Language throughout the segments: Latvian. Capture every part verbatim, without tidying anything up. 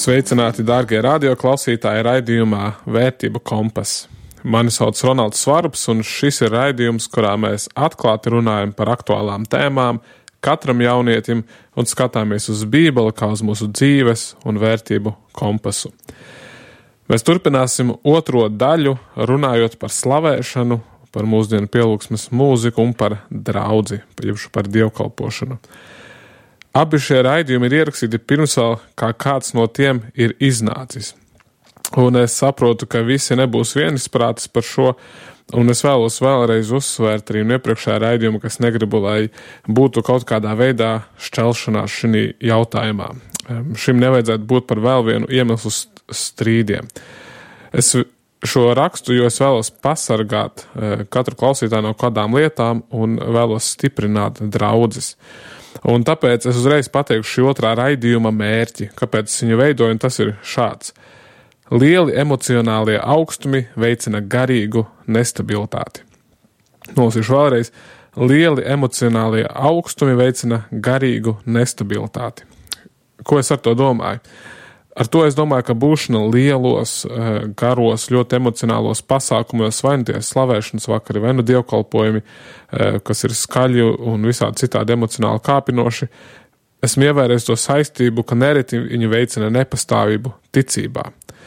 Sveicināti, dārgie radioklausītāji, raidījumā Vērtību kompas. Mani sauc Ronalds Svarbs, un šis ir raidījums, kurā mēs atklāti runājam par aktuālām tēmām, katram jaunietim un skatāmies uz Bībeli kā uz mūsu dzīves un vērtību kompasu. Mēs turpināsim otro daļu, runājot par slavēšanu, par mūsdienu pielūgsmes mūziku un par draudzi, par dievkalpošanu. Abi šie raidījumi ir ierakstīti pirms vēl kā kāds no tiem ir iznācis. Un es saprotu, ka visi nebūs vienisprātis par šo, un es vēlos vēlreiz uzsvērt arī no iepriekšējā raidījuma, kas negribu, lai būtu kaut kādā veidā šķelšanās šī jautājumā. Šim nevajadzētu būt par vēl vienu iemeslu strīdiem. Es šo rakstu, jo es vēlos pasargāt katru klausītāju no kādām lietām un vēlos stiprināt draudzes. Un tāpēc es uzreiz pateikšu šī otrā raidījuma mērķi, kāpēc viņu veidoju, un tas ir šāds. Lieli emocionālie augstumi veicina garīgu nestabilitāti. Nolasīšu vēlreiz. Lieli emocionālie augstumi veicina garīgu nestabilitāti. Ko es ar to domāju? Ar to es domāju, ka būšana lielos, garos, ļoti emocionālos pasākumos, vai nu tie slavēšanas vakari, vai nu dievkalpojumi, kas ir skaļi un visādi citādi emocionāli kāpinoši, esmu ievērējis to saistību, ka nereti viņi veicina nepastāvību ticībā.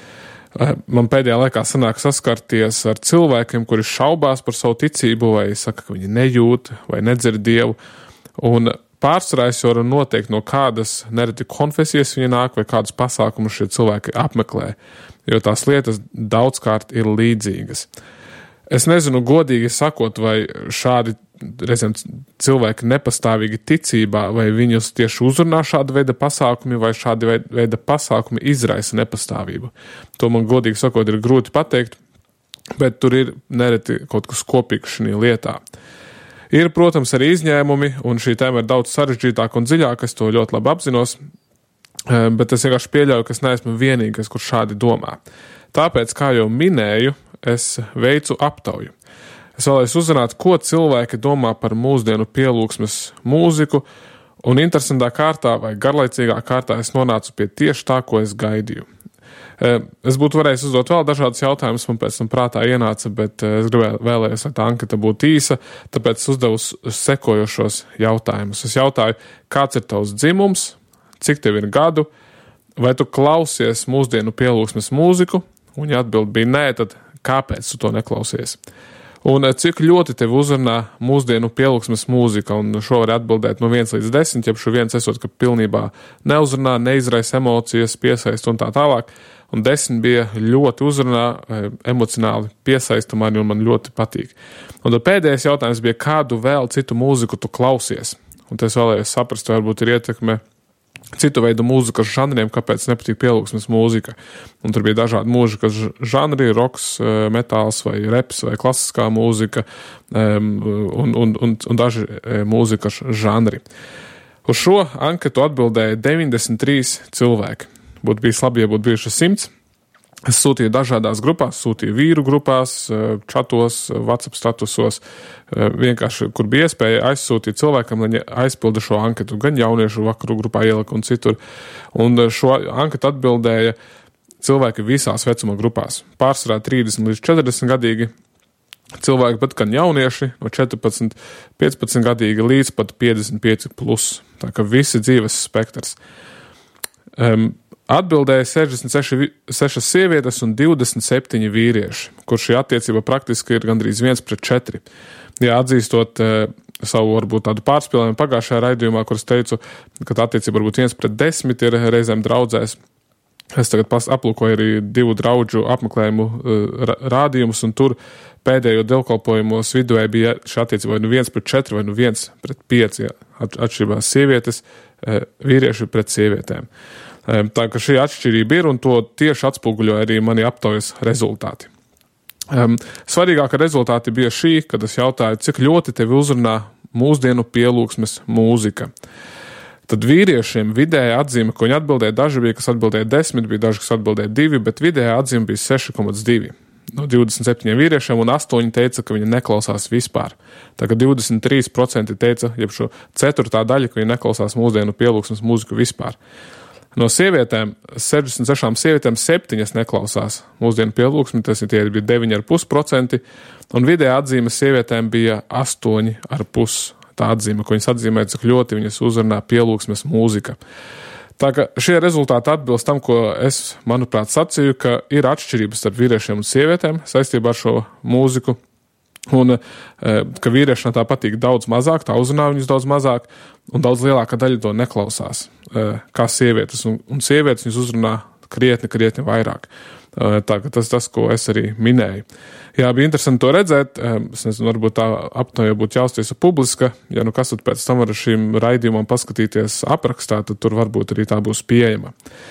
Man pēdējā laikā sanāk saskarties ar cilvēkiem, kuri šaubās par savu ticību, vai saka, ka viņi nejūt vai nedzird Dievu, un pārsvarā es varu noteikt, no kādas nereti konfesijas viņi nāk vai kādus pasākumus šie cilvēki apmeklē, jo tās lietas daudzkārt ir līdzīgas. Es nezinu, godīgi sakot, vai šādi reizēm cilvēki nepastāvīgi ticībā, vai viņus tieši uzrunā šāda veida pasākumi, vai šāda veida pasākumi izraisa nepastāvību. To man godīgi sakot ir grūti pateikt, bet tur ir nereti kaut kas kopīgs šī lietā. Ir, protams, arī izņēmumi, un šī tēma ir daudz sarežģītāka un dziļāka, es to ļoti labi apzinos, bet es vienkārši pieļauju, ka es neesmu vienīgais, kur šādi domā. Tāpēc, kā jau minēju, es veicu aptauju. Es vēlēs uzzināt, ko cilvēki domā par mūsdienu pielūgsmes mūziku, un interesantā kārtā vai garlaicīgā kārtā es nonācu pie tieši tā, ko es gaidīju. Es būtu varējis uzdot vēl dažādus jautājumus, man pēc tam prātā ienāca, bet es gribēju vēlējos, lai tā anketa būtu īsa, tāpēc es uzdevu sekojošos jautājumus. Es jautāju, kāds ir tavs dzimums, cik tev ir gadu, vai tu klausies mūsdienu pielūgsmes mūziku, un ja atbild bija nē, tad kāpēc tu to neklausies? Un cik ļoti tev uzrunā mūsdienu pielūgsmes mūzika, un šo var atbildēt no viens līdz desmit, ja šo viens esot, ka pilnībā neuzrunā, neizraisa emocijas, piesaist un tā tālāk, un desmit bija ļoti uzrunā, emocionāli piesaista mani un man ļoti patīk. Un tad pēdējais jautājums bija, kādu vēl citu mūziku tu klausies? Un tas vēlējos saprast, varbūt ir ietekme citu veidu mūzikas žanriem, kāpēc nepatīk pielūgsmes mūzika. Un tur bija dažādi mūzikas žanri, roks, metāls vai reps vai klasiskā mūzika un, un, un, un daži mūzikas žanri. Uz šo anketu atbildēja deviņdesmit trīs cilvēki. Būtu bijis labi, ja būtu bijuši simts. Es sūtīju dažādās grupās, sūtīju vīru grupās, čatos, WhatsApp statusos, vienkārši, kur bija iespēja aizsūtīt cilvēkam, lai aizpilda šo anketu, gan jauniešu vakaru grupā ielika un citur. Un šo anketu atbildēja cilvēki visās vecuma grupās. Pārsvarā trīsdesmit līdz četrdesmit gadīgi cilvēki, bet gan jaunieši no četrpadsmit, piecpadsmit gadīgi līdz pat piecdesmit pieci plus. Tā kā visi dzīves spektrs. Um, Atbildēja sešdesmit sešas sievietes un divdesmit septiņi vīrieši, kur šī attiecība praktiski ir gandrīz viens pret četri. Jā, atzīstot e, savu varbūt tādu pārspīlējumu pagājušajā raidījumā, kur es teicu, ka tā attiecība varbūt viens pret desmit ir reizēm draudzēs. Es tagad aplūkoju arī divu draudžu apmeklējumu e, rādījumus, un tur pēdējo dievkalpojumos vidū bija šī attiecība vai nu viens pret četri vai nu viens pret pieci, atšķirībās sievietes, e, vīrieši pret sievietēm. Tā ka šī atšķirība ir, un to tieši atspoguļoja arī mani aptaujas rezultāti. Um, svarīgākie rezultāti bija šī, kad es jautāju, cik ļoti tevi uzrunā mūsdienu pielūgsmes mūzika. Tad vīriešiem vidēja atzīme, ko viņi atbildēja, daži bija, kas atbildēja desmit, bija daži, kas atbildēja divi, bet vidēja atzīme bija seši komats divi. No divdesmit septiņiem vīriešiem, un astoņi teica, ka viņi neklausās vispār. Tā kā divdesmit trīs procenti teica, jeb šo ceturtā daļa, ka viņi neklausās mūsdienu pielūgsmes mūziku vispār. No sievietēm, sešdesmit sešām sievietēm septiņas neklausās mūsdienu pielūgsmi, tas ir tie bija deviņi komats pieci procenti, un vidējā atzīme sievietēm bija astoņi komats pieci. Tā atzīme, ko viņas atzīmē, cik ļoti viņas uzrunā pielūgsmes mūzika. Tā ka šie rezultāti atbilst tam, ko es, manuprāt, sacīju, ka ir atšķirības starp vīriešiem un sievietēm saistībā ar šo mūziku, un ka vīriešiem tā patīk daudz mazāk, tā uzrunā viņus daudz mazāk, un daudz lielāka daļa to neklausās, kā sievietes, un, un sievietes viņus uzrunā krietni, krietni vairāk. Tā ka tas tas, ko es arī minēju. Jā, bija interesanti to redzēt, es nezinu, varbūt tā aptauja būtu jāuztiesa publiska, ja nu kas tad pēc tam var šīm raidījumam paskatīties aprakstā, tad tur varbūt arī tā būs pieejama.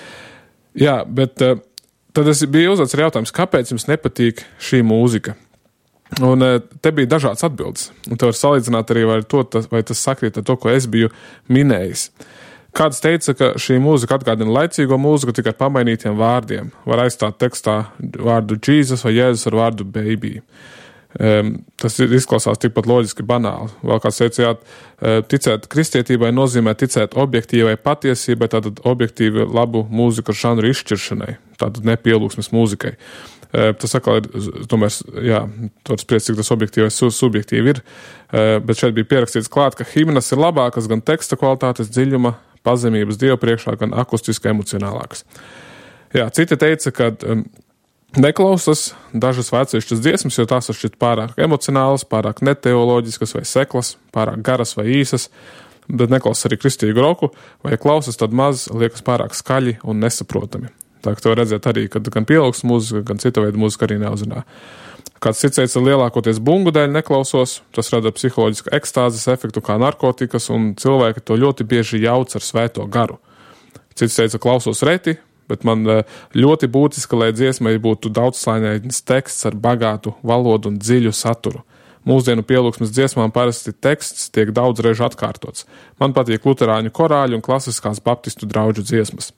Jā, bet tad es biju uzdots arī jautājums, kāpēc jums nepatīk šī mūzika? Un te bija dažādas atbildes, un te var salīdzināt arī, vai, to, vai tas sakrīt ar to, ko es biju minējis. Kāds teica, ka šī mūzika atgādina laicīgo mūziku tikai pamainītiem vārdiem. Var aizstāt tekstā vārdu Jesus vai Jēzus ar vārdu baby. Um, tas izklausās tikpat loģiski banāli. Vēl kāds teica, jā, ticēt kristietībai nozīmē ticēt objektīvai patiesībai, tātad objektīvi labu mūziku žanru izšķiršanai, tātad nepielūgsmes mūzikai. Tas atkal ir, tomēr, jā, var spriest, cik tas objektīvais subjektīvi ir, bet šeit bija pierakstīts klāt, ka himnas ir labākas gan teksta kvalitātes dziļuma, pazemības Dievu priekšā, gan akustiski emocionālākas. Jā, citi teica, ka neklausas dažas vecēšķas dziesmas, jo tās ir šķiet pārāk emocionālas, pārāk neteoloģiskas vai seklas, pārāk garas vai īsas, bet neklausas arī kristīgu roku, vai klausas tad maz liekas pārāk skaļi un nesaprotami. Tā, ka to redzēt arī, kad gan pielūgsmes mūzika, gan cita veida mūzika arī neuzrunā. Kāds cits teica, lielākoties bungu dēļ neklausos, tas rada psiholoģisku ekstāzes efektu kā narkotikas, un cilvēki to ļoti bieži jauc ar svēto garu. Cits teica, klausos reti, bet man ļoti būtiski, lai dziesmai būtu daudzslāņains teksts ar bagātu valodu un dziļu saturu. Mūsdienu pielūgsmes dziesmām parasti teksts tiek daudz reižu atkārtots. Man patīk luterāņu korāļu un klasiskās baptistu draudžu dziesmas.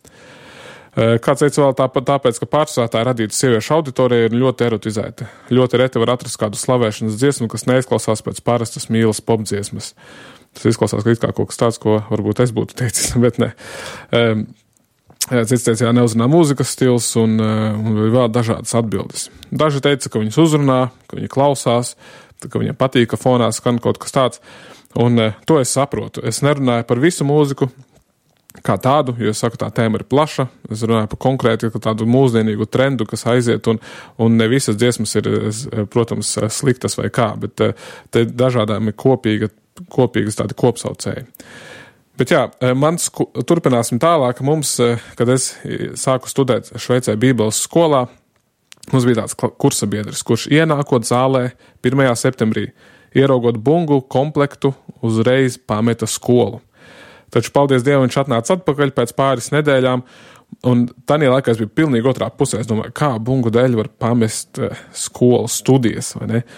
Kāds teica vēl tāpat, tāpēc, ka pārsvarā tā radīta sieviešu auditorija ir ļoti erotizēta. Ļoti reti var atrast kādu slavēšanas dziesmu, kas neizklausās pēc parastas mīlas popdziesmas. Tas izklausās, ka it kā kaut kas tāds, ko varbūt es būtu teicis, bet ne. Cits teica, jā, neuzrunā mūzikas stils un, un vēl dažādas atbildes. Daži teica, ka viņas uzrunā, ka viņi klausās, ka viņiem patīk, ka fonā skan kaut kas tāds. Un to es saprotu. Es nerunāju par visu mūziku kā tādu, jo es saku, tā tēma ir plaša. Es runāju par konkrēti tādu mūsdienīgu trendu, kas aiziet, un, un ne visas dziesmas ir, protams, sliktas vai kā, bet te dažādām ir kopīga, kopīgas tādi kopsaucēji. Bet jā, mans, turpināsim tālāk. Mums, kad es sāku studēt Šveicē Bībeles skolā, mums bija tāds kursabiedris, kurš ienākot zālē pirmajā septembrī, ieraugot bungu komplektu, uzreiz pameta skolu. Taču, paldies Dievam, viņš atnāca atpakaļ pēc pāris nedēļām, un tajā laikā es biju pilnīgi otrā pusē. Es domāju, kā bungu dēļ var pamest skolu studijas, vai ne?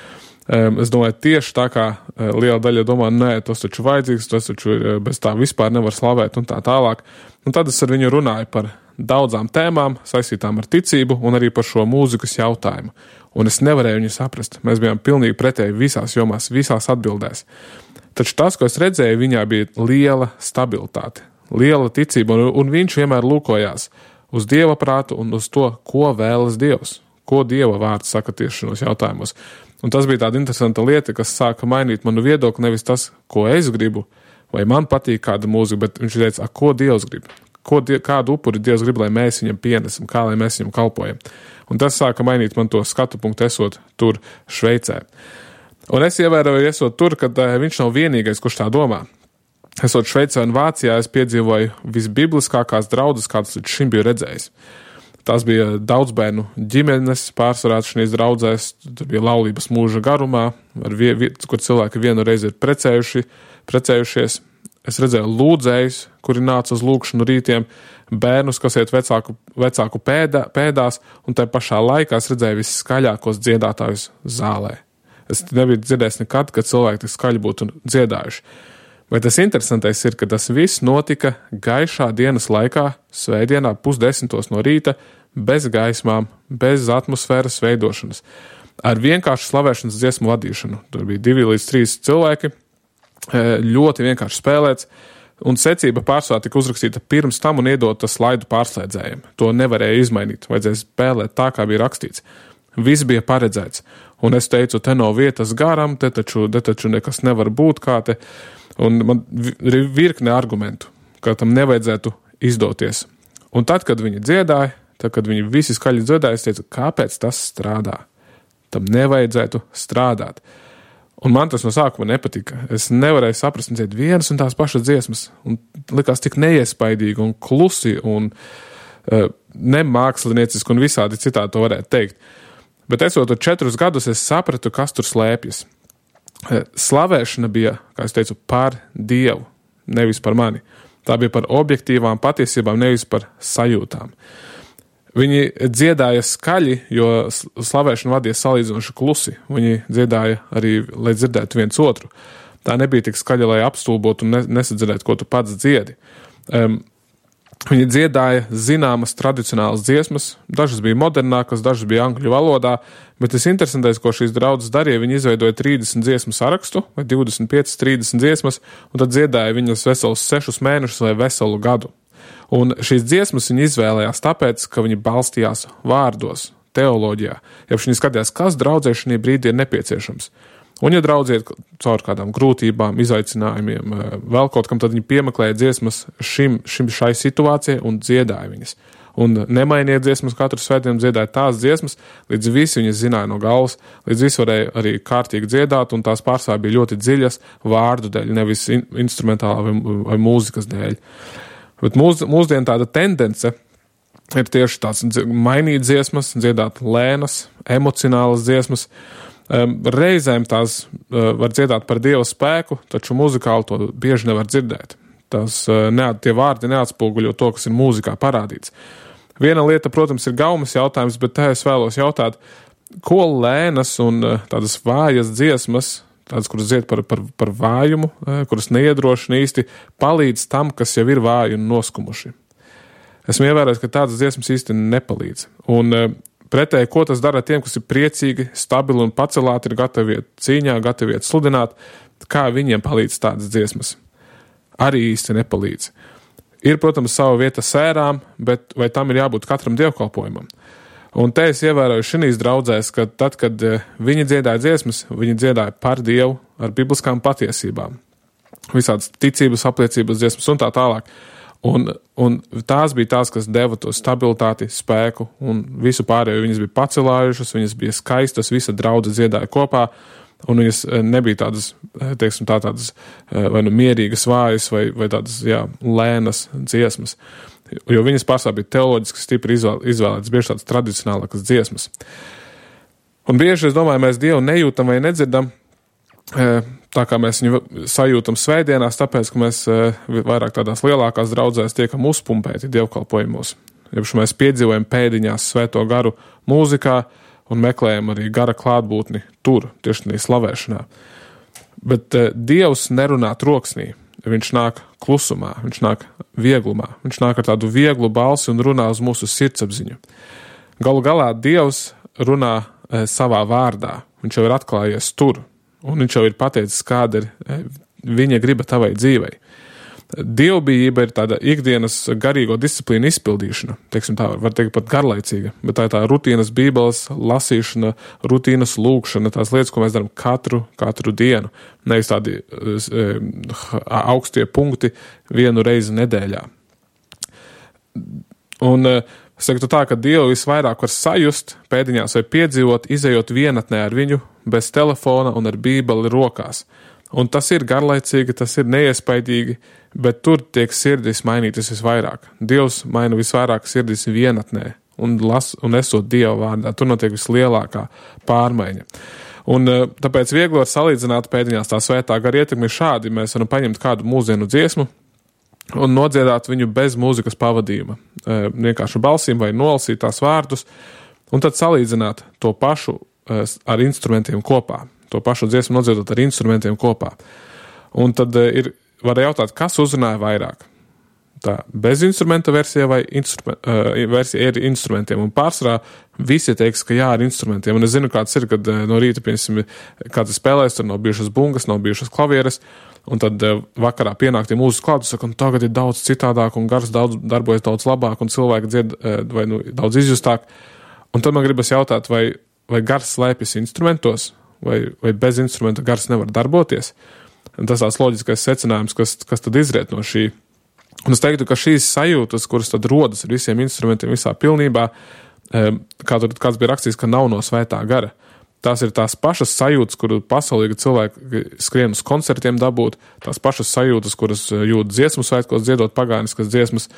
Es domāju, tieši tā kā liela daļa domā, nē, tas taču vajadzīgs, tas taču bez tā vispār nevar slavēt un tā tālāk. Un tad es ar viņu runāju par daudzām tēmām, saistītām ar ticību un arī par šo mūzikas jautājumu. Un es nevarēju viņu saprast. Mēs bijām pilnīgi pretēji visās jomās, visās atbildēs. Taču tas, ko es redzēju, viņā bija liela stabilitāte, liela ticība, un, un viņš vienmēr lūkojās uz Dieva prātu un uz to, ko vēlas Dievs, ko Dieva vārds saka tieši šos jautājumos. Un tas bija tāda interesanta lieta, kas sāka mainīt manu viedokli, nevis tas, ko es gribu, vai man patīk kāda mūzika, bet viņš teica, ko Dievs grib, ko, kādu upuri Dievs grib, lai mēs viņam pienesam, kā lai mēs viņam kalpojam. Un tas sāka mainīt man to skatu punktu, esot tur Šveicē. Un es ievēroju, esot tur, kad viņš nav vienīgais, kurš tā domā. Esot Šveicē un Vācijā, es piedzīvoju visbibliskākās draudzes, kādas līdz šim biju redzējis. Tās bija daudzbērnu ģimenes pārsvarā šīs draudzēs, tur bija laulības mūža garumā, vie, vie, kur cilvēki vienu reizi ir precējuši, precējušies. Es redzēju lūdzējus, kuri nāca uz lūkšanu rītiem, bērnus, kas iet vecāku, vecāku pēdā, pēdās, un tai pašā laikā es redzēju visskaļākos dziedātājus zālē. Es nebiju dzirdējis nekad, kad cilvēki tik skaļi būtu dziedājuši. Bet tas interesantais ir, ka tas viss notika gaišā dienas laikā, svētdienā pusdesmitos no rīta, bez gaismām, bez atmosfēras veidošanas, ar vienkāršu slavēšanas dziesmu vadīšanu. Tur bija divi līdz trīs cilvēki, ļoti vienkārši spēlēts, Un secība pārsvarā tika uzrakstīta pirms tam un iedota slaidu pārslēdzējiem. To nevarēja izmainīt, vajadzēja spēlēt tā, kā bija rakstīts. Viss bija paredzēts. Un es teicu, te nav vietas garam, te taču, te taču nekas nevar būt kā te. Un man ir virkne argumentu, ka tam nevajadzētu izdoties. Un tad, kad viņi dziedāja, tad, kad viņi visi skaļi dziedāja, es teicu, kāpēc tas strādā? Tam nevajadzētu strādāt. Un man tas no sākuma nepatika. Es nevarēju saprast, un dzied vienas un tās pašas dziesmas. Un likās tik neiespaidīgi un klusi un uh, nemākslinieciski un visādi citādi to varētu teikt. Bet esot tur četrus gadus, es sapratu, kas tur slēpjas. Uh, slavēšana bija, kā es teicu, par Dievu, nevis par mani. Tā bija par objektīvām patiesībām, nevis par sajūtām. Viņi dziedāja skaļi, jo slavēšana vadīja salīdzinoši klusi. Viņi dziedāja arī, lai dzirdētu viens otru. Tā nebija tik skaļa, lai apstulbotu un nesadzirdētu, ko tu pats dziedi. Um, viņi dziedāja zināmas tradicionālas dziesmas, dažas bija modernākas, dažas bija angļu valodā, bet tas interesantais, ko šīs draudzes darīja, viņi izveidoja trīsdesmit dziesmu sarakstu, vai divdesmit piecas, trīsdesmit dziesmas, un tad dziedāja viņas veselus sešus mēnešus vai veselu gadu. Un šīs dziesmas viņi izvēlējās tāpēc, ka viņi balstījās vārdos, teoloģijā. Ja viņi skatījās, kas draudzē šajā brīdī ir nepieciešams. Un ja draudziet caur kādām grūtībām, izaicinājumiem, vēl kaut kam, tad viņi piemeklēja dziesmas šim, šim šai situācijai un dziedāja viņas. Un nemainiet dziesmas, katru svētdienu dziedāja tās dziesmas, līdz visi viņas zināja no galvas, līdz visi varēja arī kārtīgi dziedāt, un tās pārsvarā bija ļoti dziļas vārdu dēļ, nevis in- instrumentālā vai, vai mūzikas dēļ. Bet mūs, mūsdien tāda tendence ir tieši tāds mainīt dziesmas, dziedāt lēnas, emocionālas dziesmas. Reizēm tās var dziedāt par Dieva spēku, taču muzikāli to bieži nevar dzirdēt. Tas, ne, tie vārdi neatspoguļo to, kas ir mūzikā parādīts. Viena lieta, protams, ir gaumas jautājums, bet te es vēlos jautāt, ko lēnas un tādas vājas dziesmas, tādas, kuras dzied par, par, par vājumu, kuras neiedrošina īsti, palīdz tam, kas jau ir vāji un noskumuši. Esmu ievērojis, ka tādas dziesmas īsti nepalīdz. Un pretēji, ko tas dara tiem, kas ir priecīgi, stabili un pacelāti, ir gatavi iet cīņā, gatavi iet sludināt, kā viņiem palīdz tādas dziesmas. Arī īsti nepalīdz. Ir, protams, sava vieta sērām, bet vai tam ir jābūt katram dievkalpojumam? Un te es ievēroju šīs draudzēs, ka tad, kad viņi dziedāja dziesmas, viņi dziedāja par Dievu ar bibliskām patiesībām. Visādas ticības apliecības dziesmas un tā tālāk. Un, un tās bija tās, kas deva to stabilitāti, spēku un visu pārējo. Viņas bija pacelājušas, viņas bija skaistas, visa draudze dziedāja kopā, un viņas nebija tādas, teiksim, tā tādas vai nu mierīgas vājas vai, vai tādas, jā, lēnas dziesmas. Jo viņas pārsvarā bija teoloģiski stipri izvēlētas, bieži tādas tradicionālākas dziesmas. Un bieži, es domāju, mēs Dievu nejūtam vai nedzirdam, tā kā mēs viņu sajūtam svētdienās, tāpēc, ka mēs vairāk tādās lielākās draudzēs tiekam uzpumpēti dievkalpojumos. Jebš mēs piedzīvojam pēdiņās svēto garu mūzikā un meklējam arī gara klātbūtni tur, tieši tādā slavēšanā. Bet Dievs nerunā troksnī. Viņš nāk klusumā, viņš nāk vieglumā, viņš nāk ar tādu vieglu balsi un runā uz mūsu sirdsapziņu. Galu galā Dievs runā e, savā vārdā, viņš jau ir atklājies tur, un viņš jau ir pateicis, kāda ir e, viņa griba tavai dzīvei. Dievbijība ir tāda ikdienas garīgo disciplīnu izpildīšana, teiksim tā, var teikt pat garlaicīga, bet tā ir tā rutīnas bībeles lasīšana, rutīnas lūkšana, tās lietas, ko mēs darām katru, katru dienu, nevis tādi e, augstie punkti vienu reizi nedēļā. Un es teiktu tā, ka Dievu visvairāk var sajust pēdiņās vai piedzīvot, izejot vienatnē ar viņu, bez telefona un ar bībeli rokās. Un tas ir garlaicīgi, tas ir neiespaidīgi, bet tur tiek sirdis mainītas visvairāk. Dievs maina visvairāk sirdis vienatnē un, las, un esot Dieva vārdā. Tur notiek vislielākā pārmaiņa. Un tāpēc viegli var salīdzināt pēdiņās tā svētā gara ietekmi šādi. Mēs varam paņemt kādu mūsdienu dziesmu un nodziedāt viņu bez mūzikas pavadījuma. Vienkārši balsīm vai nolasīt tās vārdus un tad salīdzināt to pašu ar instrumentiem kopā. To pašu dziesmu nodziedot ar instrumentiem kopā. Un tad ir, var jautāt, kas uzrunāja vairāk? Tā bez instrumenta versija vai instrument, uh, versija ar instrumentiem. Un pārsvarā visi teiks, ka jā, ar instrumentiem. Un es zinu, kāds ir, kad no rīta, piemēram, kāds spēlēs, tur nav bijušas bungas, nav bijušas klavieres, un tad vakarā pienāk tie mūzikas klāt, saka, un tagad ir daudz citādāk, un gars daudz, darbojas daudz labāk, un cilvēki dzied vai nu, daudz izjustāk. Un tad man gribas jautāt, vai, vai gars slēpjas instrumentos, vai, vai bez instrumenta gars nevar darboties. Un tas tās loģiskais secinājums, kas, kas tad izriet no šī. Un es teiktu, ka šīs sajūtas, kuras tad rodas ar visiem instrumentiem visā pilnībā, kā tur kāds bija rakstījis, ka nav no svētā gara. Tās ir tās pašas sajūtas, kuru pasaulīgi cilvēki skrien uz koncertiem dabūt, tās pašas sajūtas, kuras jūt dziesmu svētkos, dziedot pagāniskas dziesmas,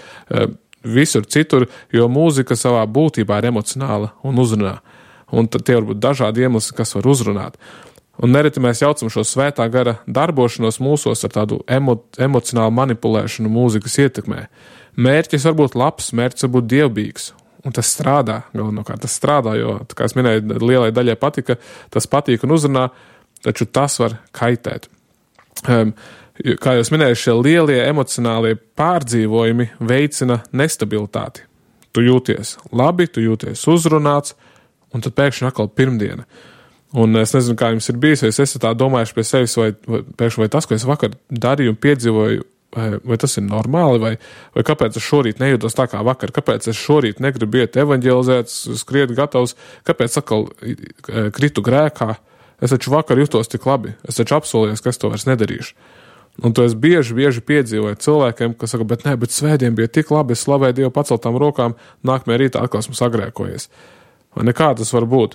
visur citur, jo mūzika savā būtībā ir emocionāla un uzrunā. Un tad tie var būt dažādi iemesli, kas var uzrunāt. Un nereti mēs jaucam šo svētā gara darbošanos mūsos ar tādu emo, emocionālu manipulēšanu mūzikas ietekmē. Mērķis var būt labs, mērķis var būt dievbijīgs. Un tas strādā, galvenokārt tas strādā, jo, kā es minēju, lielai daļai patika, tas patīk un uzrunā, taču tas var kaitēt. Um, kā jūs minēju, šie lielie emocionālie pārdzīvojumi veicina nestabilitāti. Tu jūties labi, tu jūties uzrunāts, un tad pēkšņi atkal pirmdiena. Un es nezinu, kā jums ir bijis, vai es esmu tā domājuši pie sevis, vai, vai, pēkšņi, vai tas, ko es vakar darīju un piedzīvoju, Vai, vai tas ir normāli, vai, vai kāpēc es šorīt nejūtos tā kā vakar, kāpēc es šorīt negribu iet evaņģelizēt, skriet gatavs, kāpēc atkal kritu grēkā, es taču vakar jutos tik labi, es taču apsolījos, ka es to vairs nedarīšu. Un to es bieži, bieži piedzīvoju cilvēkiem, kas saka, bet ne, bet svētdien bija tik labi, es slavēju Dievu paceltām rokām, nākamajā rītā atkal esmu sagrēkojies. Vai nekā tas var būt?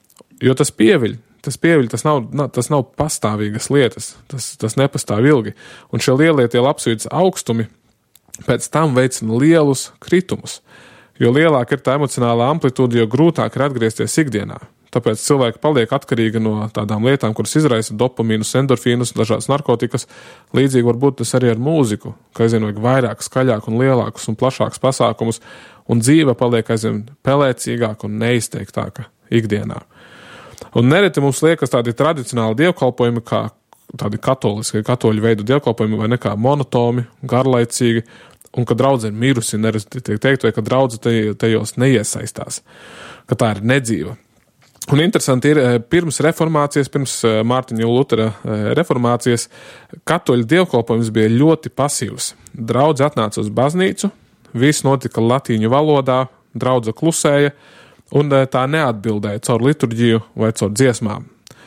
Jo tas pieviļ. Tas pieviļ, tas nav, tas nav pastāvīgas lietas, tas, tas nepastāv ilgi. Un šie lielie tie labsajūtas augstumi pēc tam veicina lielus kritumus. Jo lielāka ir tā emocionālā amplitūda, jo grūtāk ir atgriezties ikdienā. Tāpēc cilvēki paliek atkarīgi no tādām lietām, kuras izraisa dopamīnus, endorfīnus, dažādas narkotikas. Līdzīgi varbūt tas arī ar mūziku, ka aizvien vajag vairāk, skaļāk un lielākus un plašākus pasākumus, un dzīve paliek aizvien pelēcīgāka un neizteiktāka ikdienā. Un nereti mums liekas tādi tradicionāli dievkalpojumi, kā tādi katoliski, katoļu veidu dievkalpojumi, vai nekā monotoni, garlaicīgi, un ka draudze ir mirusi, nereti tiek teikt, vai ka draudze tajos neiesaistās, ka tā ir nedzīva. Un interesanti ir, pirms reformācijas, pirms Mārtiņa Lutera reformācijas, katoļu dievkalpojums bija ļoti pasīvs. Draudze atnāca uz baznīcu, viss notika latīņu valodā, draudze klusēja, un tā neatbildēja caur liturģiju vai caur dziesmām.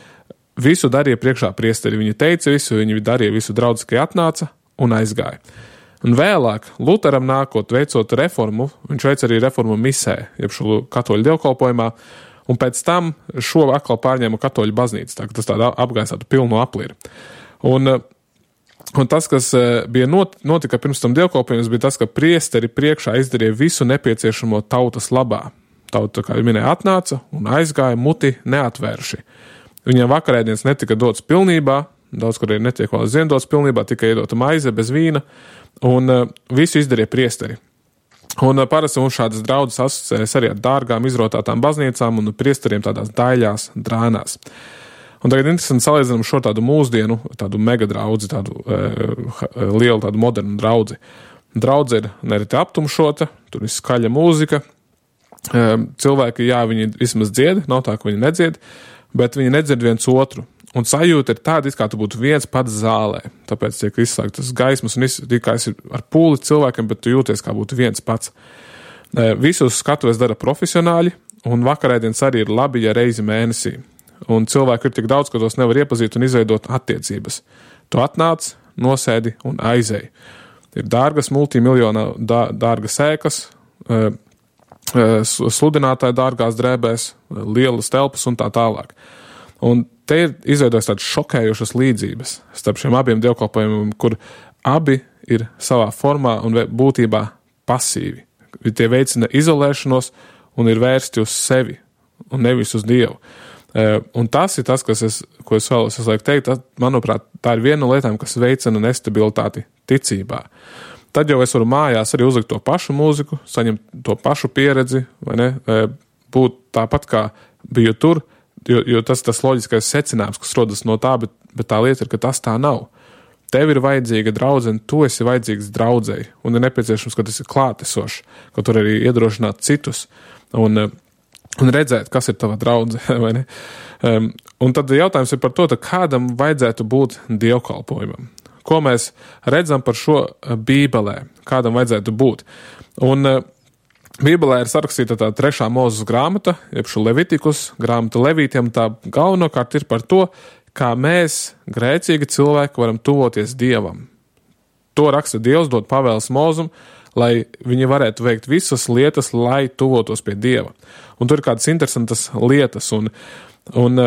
Visu darīja priekšā priesteri, viņi teica visu, viņi darīja visu draudzi, ka atnāca un aizgāja. Un vēlāk, Luteram nākot, veicot reformu, viņš veic arī reformu misē, jeb šo katoļu dievkalpojumā, un pēc tam šo atkal pārņēma katoļu baznīca, tā ka tas tāda apgājas tādu pilnu apliri. Un, un tas, kas bija not, notika pirms tam dievkalpojums, bija tas, ka priesteri priekšā izdarīja visu nepieciešamo tautas labā. Tauta, kā jau minēja, atnāca un aizgāja muti neatvērši. Viņiem vakarēdienas netika dots pilnībā, daudz, kur arī netiek vēl ziendots pilnībā, tikai iedota maize bez vīna, un uh, visu izdarīja priesteri. Un uh, parasti mums šādas draudzes asociējas arī ar dārgām, izrotātām baznīcām un priesteriem tādās daļās, drānās. Un tagad interesanti salīdzinām šo tādu mūsdienu, tādu mega draudzi, tādu uh, lielu, tādu modernu draudzi. Draudze ir nereti aptumšota, tur ir skaļa mūzika, cilvēki, jā, viņi vismaz dzied, nav tā, ka viņi nedzied, bet viņi nedzird viens otru. Un sajūta ir tāda, kā tu būtu viens pats zālē. Tāpēc tiek izslēgtas gaismas un tikai esi ar pūli cilvēkiem, bet tu jūties, kā būtu viens pats. Visus skatuves dara profesionāļi, un vakarēdienas arī ir labi, ja reizi mēnesī. Un cilvēki ir tik daudz, ka tos nevar iepazīt un izveidot attiecības. Tu atnāc, nosēdi un aizēji. Ir dārgas multimiljona dārgas ēkas, sludinātāji dārgās drēbēs, lielas telpas un tā tālāk. Un te ir izveidojas tādas šokējošas līdzības starp šiem abiem dievkalpojumiem, kur abi ir savā formā un būtībā pasīvi. Tie veicina izolēšanos un ir vērsti uz sevi un nevis uz Dievu. Un tas ir tas, kas es, ko es vēlos es laiku teikt, manuprāt, tā ir viena no lietām, kas veicina nestabilitāti ticībā. Tad jau es varu mājās arī uzlikt to pašu mūziku, saņemt to pašu pieredzi, vai ne, būt tāpat kā biju tur, jo, jo tas ir tas loģiskais secinājums, kas rodas no tā, bet, bet tā lieta ir, ka tas tā nav. Tev ir vajadzīga draudzene, tu esi vajadzīgs draudzei, un ir nepieciešams, ka tas ir klātesošs, ka tur arī iedrošināt citus. Un un redzēt, kas ir tava draudze, vai ne? Um, un tad jautājums ir par to, kādam vajadzētu būt dievkalpojumam. Ko mēs redzam par šo Bībelē, kādam vajadzētu būt. Un uh, Bībelē ir sarakstīta tā trešā Mūzes grāmata, jeb šo Levitikus, grāmata Levītiem, tā galvenokārt ir par to, kā mēs, grēcīgi cilvēki, varam tuvoties Dievam. To raksta Dievs, dod pavēles Mūzum, lai viņi varētu veikt visas lietas, lai tuvotos pie Dieva. Un tur ir kādas interesantas lietas, un, un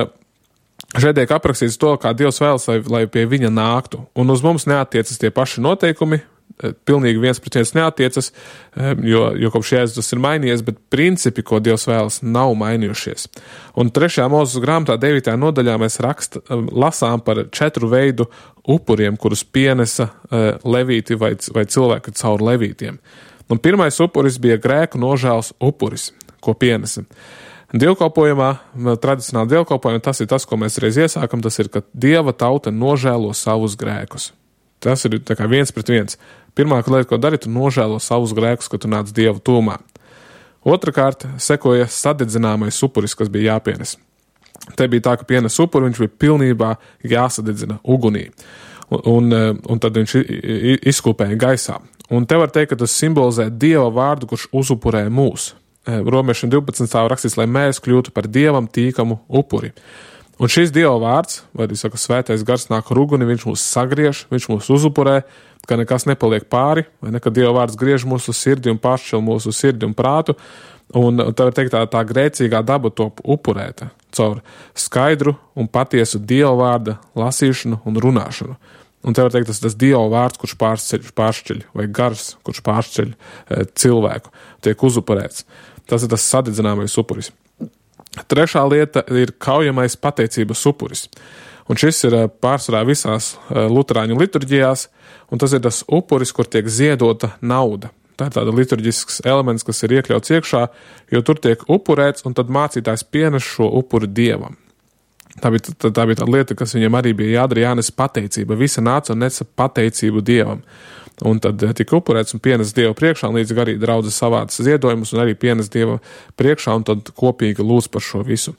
šeit tiek aprakstīts to, kā Dievs vēlas, lai, lai pie viņa nāktu. Un uz mums neattiecas tie paši noteikumi, pilnīgi viens pret viens neattiecas, jo, jo kopš Jēzus tas ir mainījies, bet principi, ko Dievs vēlas, nav mainījušies. Un trešajā Mūzes grāmatā devītajā nodaļā mēs rakst, lasām par četru veidu upuriem, kurus pienesa levīti vai, vai cilvēki caur levītiem. Un pirmais upuris bija grēku nožēlas upuris, ko pienesa. Dievkalpojumā, tradicionāli dievkalpojumā, tas ir tas, ko mēs reiz iesākam, tas ir, ka Dieva tauta nožēlo savus grēkus. Tas ir tā kā viens pret viens. Pirmā lieta, ko dari, tu nožēlo savus grēkus, kad tu nāc Dievu tūmā. Otrakārt, sekoja sadedzināmais upuris, kas bija jāpienes. Te bija tā, ka pienes upuri, viņš bija pilnībā jāsadedzina ugunī. Un, un, un tad viņš izkūpēja gaisā. Un te var teikt, ka tas simbolizē Dieva vārdu, kurš uzupurē mūs. Romiešiem divpadsmitā rakstīts, lai mēs kļūtu par Dievam tīkamu upuri. Un šis Dieva vārds, vai arī saka, svētais gars nāk ar uguni, viņš mūs sagriež, viņš mūs uzupurē, ka nekas nepaliek pāri, vai ne, ka Dieva vārds griež mūsu sirdi un pāršķel mūsu sirdi un prātu, un tā var teikt, tā, tā grēcīgā daba top upurēta caur skaidru un patiesu Dieva vārda lasīšanu un runāšanu. Un te var teikt, tas tas Dieva vārds, kurš pāršķeļ, pāršķeļ vai gars, kurš pāršķeļ e, cilvēku, tiek uzupurēts. Tas ir tas sadedzināmais upuris. Trešā lieta ir kaujamais pateicības upuris. Un šis ir pārsvarā visās luterāņu liturģijās, un tas ir tas upuris, kur tiek ziedota nauda. Tā ir tāda liturģisks elements, kas ir iekļauts iekšā, jo tur tiek upurēts, un tad mācītājs pienes šo upuri Dievam. Tā bija, tā, tā bija tā lieta, kas viņam arī bija jādara, jānes pateicība. Visa nāca un nesa pateicību Dievam. Un tad tika upurēts un pienes Dievu priekšā, un līdz arī draudze savāca ziedojumus un arī pienes Dievu priekšā, un tad kopīgi lūdz par šo visu.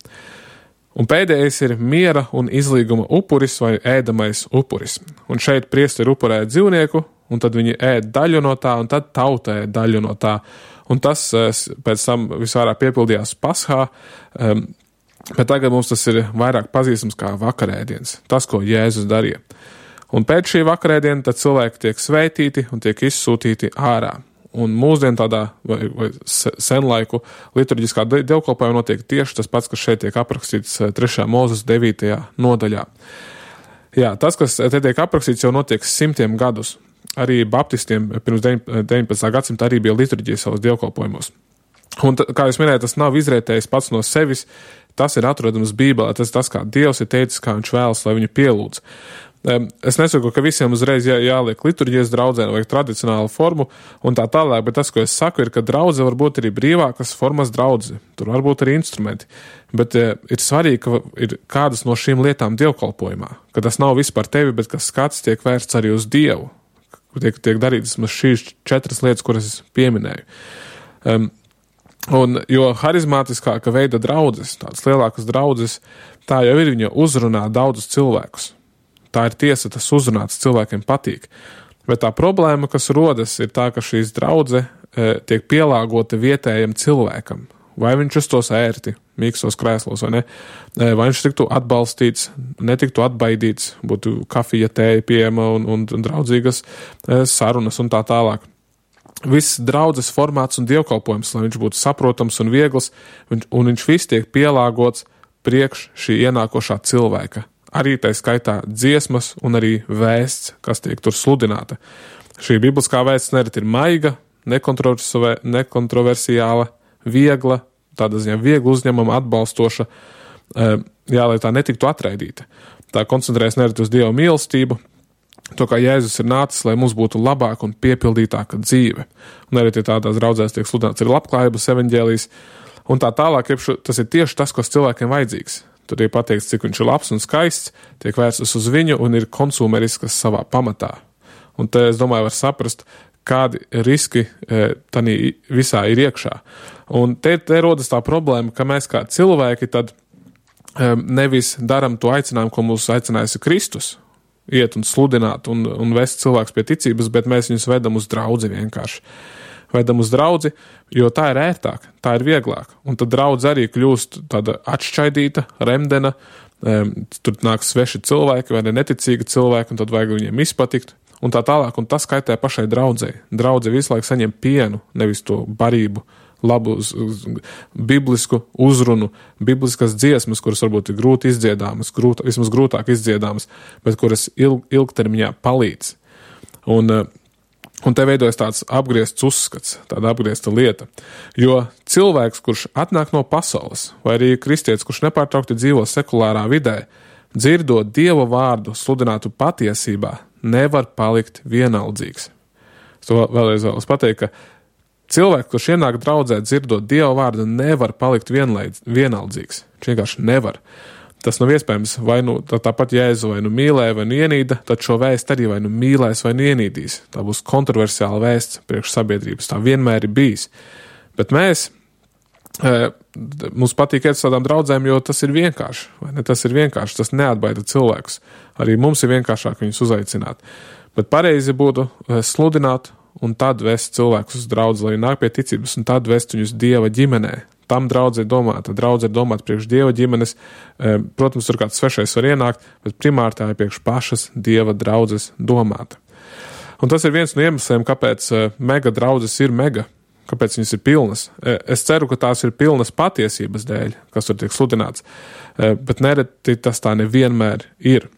Un pēdējais ir miera un izlīguma upuris vai ēdamais upuris. Un šeit priesteri upurē dzīvnieku, un tad viņi ēd daļu no tā, un tad tauta ēd daļu no tā. Un tas pēc tam visvairāk piepildījās Paschā, um, bet tagad mums tas ir vairāk pazīstams kā vakarēdiens, tas, ko Jēzus darīja. Un pēc šī vakarēdiena tad cilvēki tiek sveitīti un tiek izsūtīti ārā. Un mūsdien tādā vai, vai senlaiku liturģiskā dievkalpojumā notiek tieši tas pats, kas šeit tiek aprakstīts trešajā Mūzes devītajā nodaļā. Jā, tas, kas te tiek aprakstīts, jau notiek simtiem gadus. Arī baptistiem pirms deviņpadsmitā gadsimta arī bija liturģija savos dievkalpojumos. Un, t- kā jūs minējat, tas nav izrietējis pats no sevis, tas ir atrodams Bībelē, tas ir tas, kā Dievs ir teicis, kā viņš vēlas, lai viņu pielūdz. Es nesaku, ka visiem uzreiz jā, jāliek liturģijas draudzē vai tradicionālu formu un tā tālāk, bet tas, ko es saku, ir, ka draudze var būt arī brīvākas formas draudze. Tur var būt arī instrumenti. Bet ir svarīgi, ka ir kādas no šīm lietām dievkalpojumā, ka tas nav viss par tevi, bet ka skats tiek vērsts arī uz Dievu. Tiek, tiek darītas šīs četras lietas, kuras es pieminēju. Um, un, jo harizmātiskāka veida draudzes, tādas lielākas draudzes, tā jau ir, viņa uzrunā daudzus cilvēkus. Tā ir tiesa, tas uzrunāts cilvēkiem patīk. Bet tā problēma, kas rodas, ir tā, ka šīs draudze e, tiek pielāgota vietējiem cilvēkam. Vai viņš justos ērti, mīkstos krēslos vai ne, e, vai viņš tiktu atbalstīts, netiktu atbaidīts, būtu kafija, tēja pieejama un, un, un draudzīgas e, sarunas un tā tālāk. Viss draudzes formāts un dievkalpojums, lai viņš būtu saprotams un viegls, un, un viņš viss tiek pielāgots priekš šī ienākošā cilvēka. Arī tā skaitā dziesmas un arī vēsts, kas tiek tur sludināta. Šī bibliskā vēsts nereti ir maiga, nekontroversiāla, viegla, tāda ziņā viegli uzņemama, atbalstoša, jā, lai tā netiktu atraidīta. Tā koncentrējas nereti uz Dieva mīlestību, to, kā Jēzus ir nācis, lai mums būtu labāka un piepildītāka dzīve. Un arī tādās draudzēs tiek sludināts ir labklājības evaņģēlijs, un tā tālāk, tas ir tieši tas, kas cilvēkiem vajadzīgs. Tur ir pateikts, cik viņš ir labs un skaists, tiek vērstas uz viņu un ir konsumeriskas savā pamatā. Un te, es domāju, var saprast, kādi riski tanī visā ir iekšā. Un te, te rodas tā problēma, ka mēs kā cilvēki tad nevis daram to aicinājumu, ko mūs aicinājusi Kristus, iet un sludināt un, un vest cilvēks pie ticības, bet mēs viņus vedam uz draudzi vienkārši. Vedam uz draudzi, jo tā ir ērtāk, tā ir vieglāk. Un tad draudz arī kļūst tāda atšķaidīta, remdena, tur nāk sveši cilvēki vai neticīgi cilvēki, un tad vajag viņiem izpatikt, un tā tālāk, un tas kaitē pašai draudzei. Draudze visu laiku saņem pienu, nevis to barību, labu biblisku uzrunu, bibliskas dziesmas, kuras varbūt ir grūti izdziedāmas, grūt, vismaz grūtāk izdziedāmas, bet kuras ilg, ilgtermiņā palīdz. Un, un te veidojas tāds apgriezts uzskats, tāda apgriezta lieta. Jo cilvēks, kurš atnāk no pasaules, vai arī kristietis, kurš nepārtraukti dzīvo sekulārā vidē, dzirdot Dieva vārdu sludinātu patiesībā, nevar palikt vienaldzīgs. Es to vēlreiz vēlos pateikt, ka cilvēks, kurš ienāk draudzē dzirdot Dieva vārdu, nevar palikt vienlaidz, vienaldzīgs. Viņš vienkārši nevar. Tas nav iespējams, vai nu tā, tāpat Jēzu vai nu mīlēja, vai nu ienīda, tad šo vēstu arī vai nu mīlēs, vai nu ienīdīs. Tā būs kontroversiāla vēsts priekš sabiedrības. Tā vienmēr ir bijis. Bet mēs, e, mums patīk iet uz tādām draudzēm, jo tas ir vienkārši. Vai ne? Tas ir vienkārši, tas neatbaida cilvēkus. Arī mums ir vienkāršāk viņus uzaicināt. Bet pareizi būtu sludināt un tad vest cilvēkus uz draudzi, lai nāk pie ticības, un tad vest viņus Dieva ģimenē. Tam draudze ir domāta. Draudze ir domāta priekš Dieva ģimenes. Protams, tur kāds svešais var ienākt, bet primāri tā ir priekš pašas Dieva draudzes domāta. Un tas ir viens no iemesliem, kāpēc mega draudzes ir mega, kāpēc viņas ir pilnas. Es ceru, ka tās ir pilnas patiesības dēļ, kas tur tiek sludināts, bet nereti tas tā nevienmēr ir.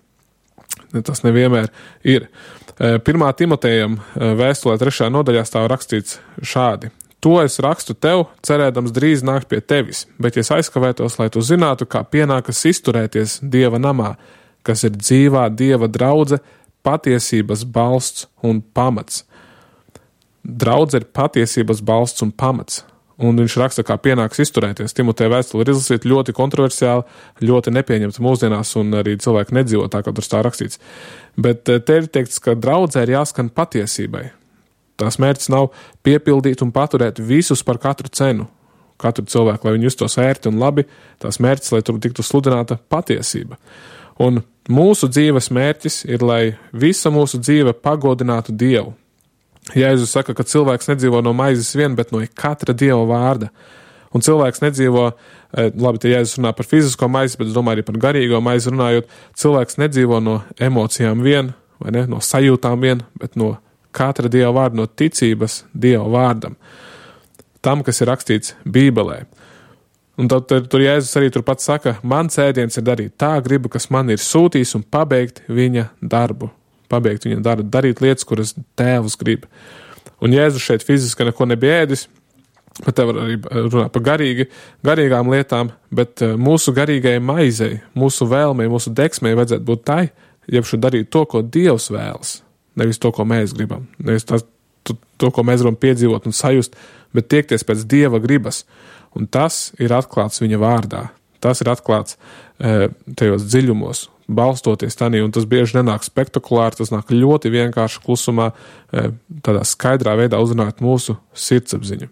Tas nevienmēr ir. Pirmā Timotejam vēstulē trešajā nodaļā stāv rakstīts šādi. To es rakstu tev, cerēdams drīz nākt pie tevis, bet es aizkavētos, lai tu zinātu, kā pienākas izturēties Dieva namā, kas ir dzīvā Dieva draudze, patiesības balsts un pamats. Draudze ir patiesības balsts un pamats. Un viņš raksta, kā pienāks izturēties. Timoteja vēstule ir izlasīta ļoti kontroversiāli, ļoti nepieņemta mūsdienās, un arī cilvēki nedzīvo tā, kā tur tā rakstīts. Bet te ir teikts, ka draudzē ir jāskan patiesībai. Tās mērķis nav piepildīt un paturēt visus par katru cenu. Katru cilvēku, lai viņi justos ērti un labi, tās mērķis, lai tur tiktu sludināta patiesība. Un mūsu dzīves mērķis ir, lai visa mūsu dzīve pagodinātu Dievu. Jēzus saka, ka cilvēks nedzīvo no maizes vien, bet no katra Dieva vārda. Un cilvēks nedzīvo, labi, te Jēzus runā par fizisko maizi, bet es domāju arī par garīgo maizi runājot, cilvēks nedzīvo no emocijām vien, vai ne, no sajūtām vien, bet no katra Dieva vārda, no ticības Dieva vārdam. Tam, kas ir rakstīts Bībelē. Un tad tur Jēzus arī tur pats saka, mans ēdiens ir darīt tā gribu, kas man ir sūtījis un pabeigt viņa darbu. Pabeigt viņa darbu, darīt lietas, kuras tēvs grib. Un Jēzus šeit fiziski neko nebija ēdis, bet te var arī runāt par garīgi, garīgām lietām, bet mūsu garīgai maizei, mūsu vēlmei, mūsu deksmei vajadzētu būt tai, jebšu darīt to, ko Dievs vēlas, nevis to, ko mēs gribam, nevis tas, to, to, ko mēs gribam piedzīvot un sajust, bet tiekties pēc Dieva gribas. Un tas ir atklāts viņa vārdā. Tas ir atklāts e, tajos dziļumos, balstoties tanī, un tas bieži nenāk spektakulāri, tas nāk ļoti vienkārši klusumā, e, tādā skaidrā veidā uzrunāt mūsu sirdsapziņu.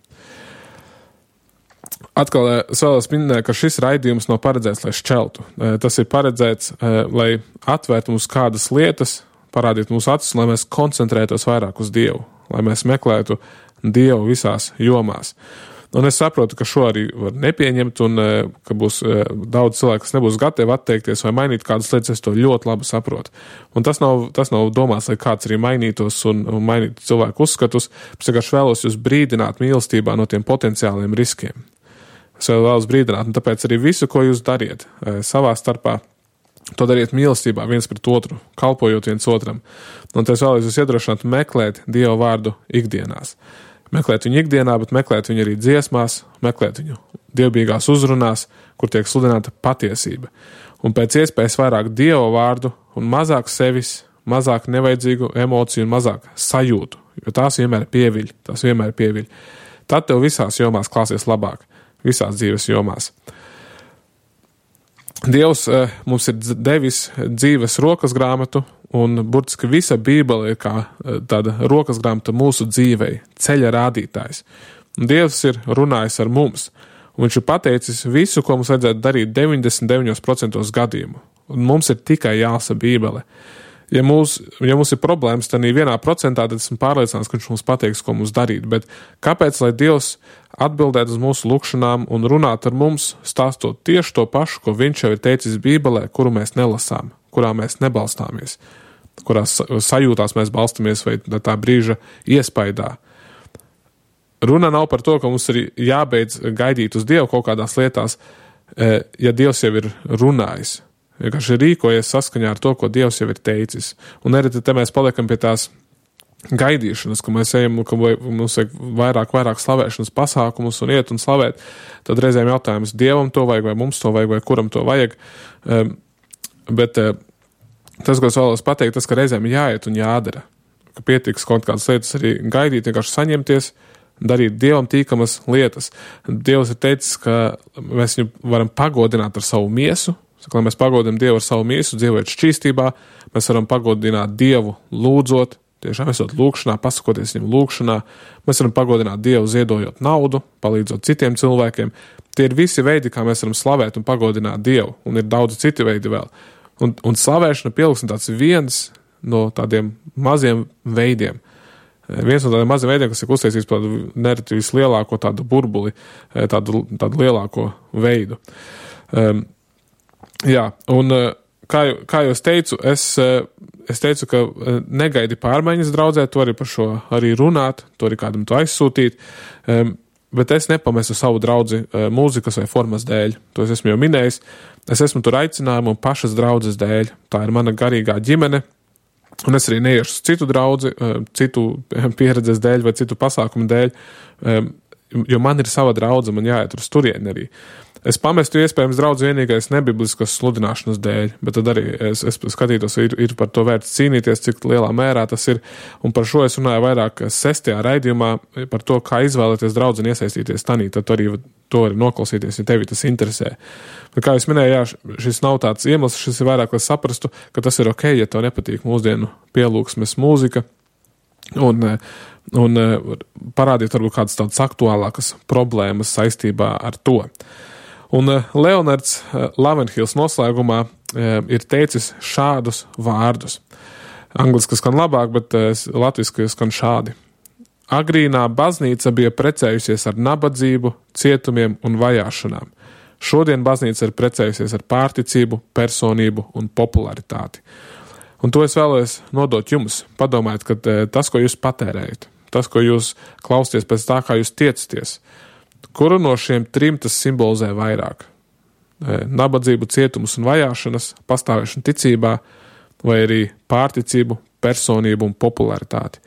Atkal es vēlos minēt, ka šis raidījums nav paredzēts, lai šķeltu. E, tas ir paredzēts, e, lai atvērtu mums kādas lietas, parādītu mūsu acis, lai mēs koncentrētos vairāk uz Dievu, lai mēs meklētu Dievu visās jomās. Un es saprotu, ka šo arī var nepieņemt un ka būs daudz cilvēku, kas nebūs gatavi atteikties vai mainīt kādas lietas, es to ļoti labi saprotu. Un tas nav, tas nav domāts, lai kāds arī mainītos un, un mainītu cilvēku uzskatus, es vienkārši vēlos jūs brīdināt mīlestībā no tiem potenciāliem riskiem. Es vēl vēlos brīdināt, un tāpēc arī visu, ko jūs dariet savā starpā, to dariet mīlestībā viens pret otru, kalpojot viens otram. Un tas vēlos jūs iedrošināt meklēt Dieva vārdu ikdienās. Meklēt viņu ikdienā, bet meklēt viņu arī dziesmās, meklēt viņu dievbijīgās uzrunās, kur tiek sludināta patiesība. Un pēc iespējas vairāk Dieva vārdu un mazāk sevis, mazāk nevajadzīgu emociju un mazāk sajūtu, jo tās vienmēr pieviļ, tās vienmēr pieviļ. Tad tev visās jomās klāsies labāk, visās dzīves jomās. Dievs mums ir devis dzīves rokas grāmatu, un burtiski visa Bībele ir kā tāda rokas grāmata mūsu dzīvei, ceļa rādītājs. Un Dievs ir runājis ar mums, un viņš ir pateicis visu, ko mums vajadzētu darīt deviņdesmit deviņos procentos gadījumu. Un mums ir tikai jālasa Bībele. Ja mums, ja mums ir problēmas, tad vienā procentā, tad esmu pārliecināts, ka viņš mums pateiks, ko mums darīt. Bet kāpēc, lai Dievs atbildētu uz mūsu lūkšanām un runātu ar mums, stāstot tieši to pašu, ko viņš jau ir teicis Bībelē, kuru mēs nelasām, kurā mēs nebalstāmies, kurās sajūtās mēs balstamies vai tā brīža iespaidā. Runa nav par to, ka mums ir jābeidz gaidīt uz Dievu kaut kādās lietās, ja Dievs jau ir runājis. Vienkārši rīkojies saskaņā ar to, ko Dievs jau ir teicis. Un arī te mēs paliekam pie tās gaidīšanas, ka mēs ejam, ka mums vajag vairāk, vairāk slavēšanas pasākumus un iet un slavēt. Tad reizēm jautājums, Dievam to vajag, vai mums to vajag, vai kuram to vajag. Um, bet uh, tas, ko es vēlos pateikt, tas, ka reizēm jāiet un jādara. Ka pietiks kaut kādas lietas arī gaidīt, vienkārši saņemties, darīt Dievam tīkamas lietas. Dievs ir teicis, ka mēs viņu varam pagodināt ar savu miesu. Saka, lai mēs pagodinām Dievu ar savu miesu, dzīvojot šķīstībā, mēs varam pagodināt Dievu lūdzot, tiešām esot lūkšanā, pasakoties viņam lūkšanā, mēs varam pagodināt Dievu ziedojot naudu, palīdzot citiem cilvēkiem. Tie ir visi veidi, kā mēs varam slavēt un pagodināt Dievu, un ir daudz citi veidi vēl. Un, un slavēšana pielūgsme tāds viens no tādiem maziem veidiem. Viens no tādiem maziem veidiem, kas ir uztaisījis par nereti vislielāko tādu burbuli, tādu, tādu lielāko veidu. Um, Jā, un kā, kā jau es teicu, es, es teicu, ka negaidi pārmaiņas draudzē, to arī par šo arī runāt, to arī kādam to aizsūtīt, bet es nepamesu savu draudzi mūzikas vai formas dēļ, to es esmu jau minējis, es esmu tur aicinājumu un pašas draudzes dēļ, tā ir mana garīgā ģimene, un es arī neiešu citu draudzi, citu pieredzes dēļ vai citu pasākumu dēļ, jo man ir sava draudze, man jāiet uz turieni arī. Es pamestu iespējams draudz vienīgais nebibliskas sludināšanas dēļ, bet tad arī es, es skatītos, ir, ir par to vērts cīnīties, cik lielā mērā tas ir, un par šo es runāju vairāk sestajā raidījumā, par to, kā izvēlēties draudz un iesaistīties tanī, tad arī to arī noklausīties, ja tevi tas interesē. Bet kā es minēju, jā, šis nav tāds iemesls, šis ir vairāk, lai saprastu, ka tas ir ok, ja tev nepatīk mūsdienu pielūgsmes mūzika, un, un parādīt varbūt kādas tādas aktuālākas problēmas saistībā ar to. Un Leonards Lavenhils noslēgumā ir teicis šādus vārdus. Angliski skan labāk, bet latviski skan šādi. Agrīnā baznīca bija precējusies ar nabadzību, cietumiem un vajāšanām. Šodien baznīca ir precējusies ar pārticību, personību un popularitāti. Un to es vēlos nodot jums. Padomājiet, ka tas, ko jūs patērējat, tas, ko jūs klausties pēc tā, kā jūs tiecaties, kuru no šiem trim tas simbolizē vairāk? Nabadzību, cietumus un vajāšanas, pastāvēšanu ticībā, vai arī pārticību, personību un popularitāti.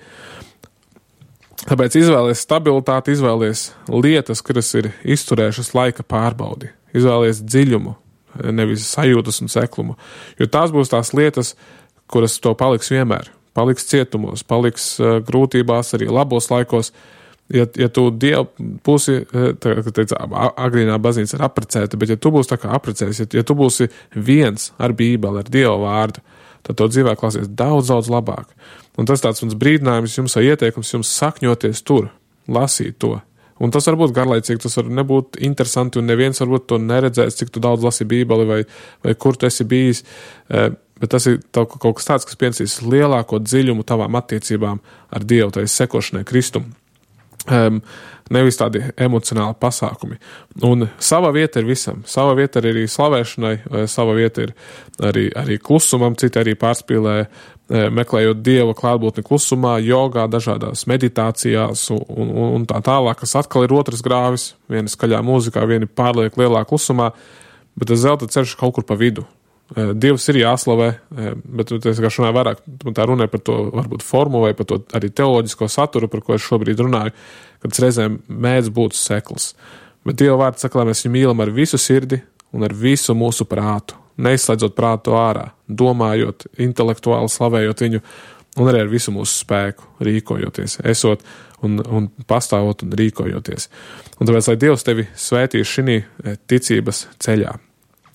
Tāpēc izvēlies stabilitāti, izvēlies lietas, kuras ir izturējušas laika pārbaudi. Izvēlies dziļumu, nevis sajūtas un seklumu. Jo tās būs tās lietas, kuras to paliks vienmēr. Paliks cietumos, paliks grūtībās, arī labos laikos. Ja, ja tu Dievu būsi, tā, kā teica, agrīnā baznīca ir aprecēta, bet ja tu būsi tā kā aprecējis, ja, ja tu būsi viens ar Bībeli, ar Dievu vārdu, tad to dzīvē klāsies daudz, daudz labāk. Un tas tāds mums brīdinājums, jums vai ieteikums, jums sakņoties tur, lasīt to. Un tas var būt garlaicīgi, tas var nebūt interesanti, un neviens varbūt to neredzēs, cik tu daudz lasi Bībeli, vai, vai kur tu esi bijis, bet tas ir kaut kas tāds, kas piensīs lielāko dziļumu tavām attiecībām ar Dievu, tai sekošanai Kristumu. Um, nevis tādi emocionāli pasākumi. Un sava vieta ir visam. Sava vieta ir arī slavēšanai, sava vieta ir arī, arī klusumam, citi arī pārspīlē, meklējot Dieva klātbūtni klusumā, jogā, dažādās meditācijās un, un, un tā tālāk, kas atkal ir otrs grāvis, viena skaļā mūzikā, viena pārliek lielā klusumā, bet tas zelta ceļš kaut kur pa vidu. Dievs ir jāslavē, bet es kā runāju vairāk, tā runāju par to varbūt formu vai par to arī teoloģisko saturu, par ko es šobrīd runāju, kad es reizēm mēdz būt sekls. Bet Dieva vārds saka, lai mēs viņu mīlam ar visu sirdi un ar visu mūsu prātu, neizslēdzot prātu ārā, domājot, intelektuāli slavējot viņu un arī ar visu mūsu spēku, rīkojoties, esot un, un pastāvot un rīkojoties. Un tāpēc, lai Dievs tevi svētīs šī ticības ceļā.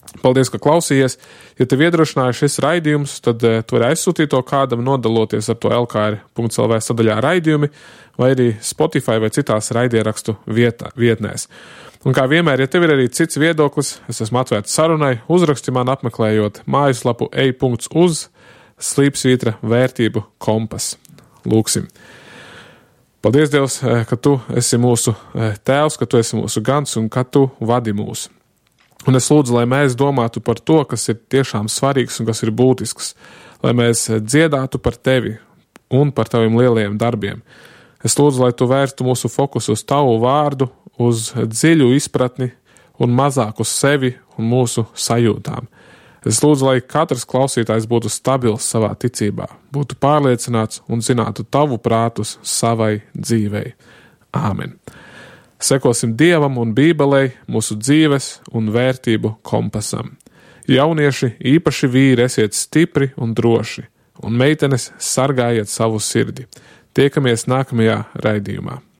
Paldies, ka klausījies. Ja tev iedrošināja šis raidījums, tad tu vari aizsūtīt to kādam, nodaloties ar to el ka er punkts el vē sadaļā raidījumi, vai arī Spotify vai citās raidierakstu vietā, vietnēs. Un kā vienmēr, ja tev ir arī cits viedoklis, es esmu atvērts sarunai, uzraksti man apmeklējot mājaslapu ej punkts uz slīpsvītra vērtību kompas. Lūksim. Paldies, Dievs, ka tu esi mūsu tēvs, ka tu esi mūsu gans un ka tu vadi mūs. Un es lūdzu, lai mēs domātu par to, kas ir tiešām svarīgs un kas ir būtisks, lai mēs dziedātu par tevi un par taviem lielajiem darbiem. Es lūdzu, lai tu vērstu mūsu fokusu uz tavu vārdu, uz dziļu izpratni un mazāk uz sevi un mūsu sajūtām. Es lūdzu, lai katrs klausītājs būtu stabils savā ticībā, būtu pārliecināts un zinātu tavu prātus savai dzīvei. Āmen. Sekosim Dievam un Bībelei, mūsu dzīves un vērtību kompasam. Jaunieši, īpaši vīri, esiet stipri un droši, un meitenes sargājiet savu sirdi. Tiekamies nākamajā raidījumā.